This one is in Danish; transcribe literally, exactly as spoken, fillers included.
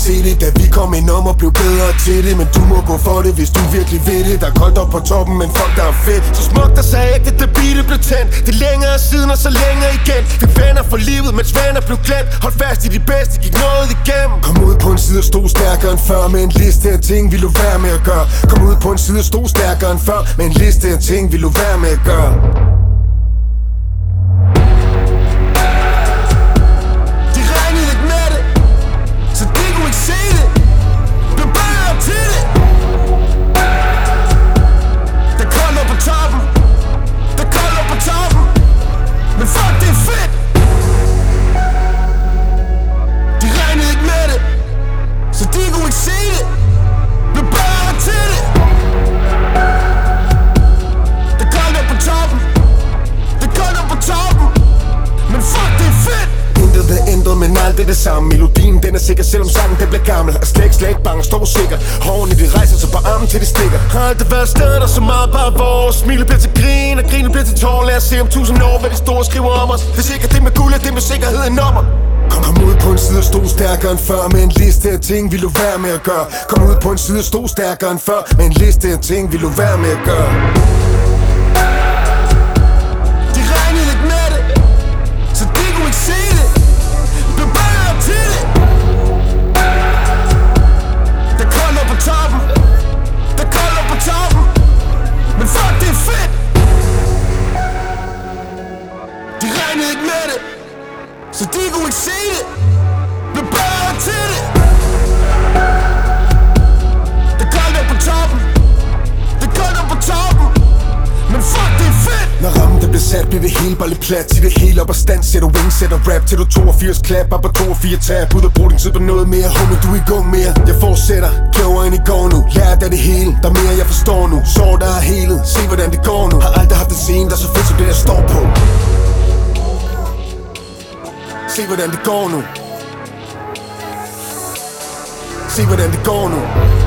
se det, da vi kom ind om og blev bedre til det. Men du må gå for det, hvis du virkelig vil det. Der er koldt op på toppen, men fuck, der er fedt. Så smukt og sagde ikke, da beatet blev tændt. Det er længere siden og så længere igen. Fik venner for livet, mens venner blev glemt. Hold fast i de bedste, gik noget igennem. Kom ud på en side og stod stærkere end før, med en liste af ting, vi lå være med at gøre. Kom ud på en side og stod stærkere end før, med en liste af ting, vi lå være med at gøre. Men alt er det samme. Melodien den er sikker, selvom sangen den bliver gammel. Er slet slet bange, står sikker. Hårene de rejser sig på armen til de stikker. Har aldrig været sted, der så meget bare vores. Smilet bliver til grin, og grinen bliver til tårer. Lad os se om tusind år, hvad de store skriver om os. Hvis ikke det med guld, er det med sikkerhed en nummer. Kom, kom ud på en side og stod stærkere end før, med en liste af ting, vi lå være med at gøre. Kom ud på en side og stod stærkere end før, med en liste af ting, vi lå være med at gøre. De regnede lidt med det, så de kunne ikke se det. Så de kunne ikke se det. Blev bare til det. Det er koldt op på toppen. Det er koldt op på toppen. Men fuck, det er fedt. Når rammen der bliver sat, bliver det hele bare lidt plat. Sig det hele op og stand, sætter wings, sætter rap til du toogfirs klap. Op og toogfirs tab, ud og brug din tid på noget mere. Homie, du er i gang mere. Jeg fortsætter, klogere end i går nu. Lært af det hele, der er mere jeg forstår nu. Så der er helet, se hvordan det går nu. Har aldrig haft en scene, der er så fedt som det jeg står på. Se hvordan det går nu. Se hvordan det går nu.